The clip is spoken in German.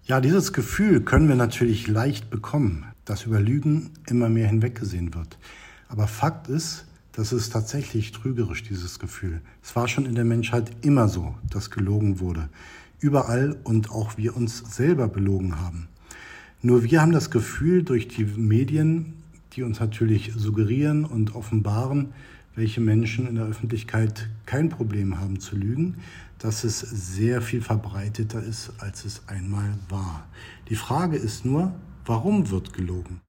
Ja, dieses Gefühl können wir natürlich leicht bekommen, dass über Lügen immer mehr hinweggesehen wird. Aber Fakt ist, das ist tatsächlich trügerisch, dieses Gefühl. Es war schon in der Menschheit immer so, dass gelogen wurde. Überall und auch wir uns selber belogen haben. Nur wir haben das Gefühl durch die Medien, die uns natürlich suggerieren und offenbaren, welche Menschen in der Öffentlichkeit kein Problem haben zu lügen, dass es sehr viel verbreiteter ist, als es einmal war. Die Frage ist nur, warum wird gelogen?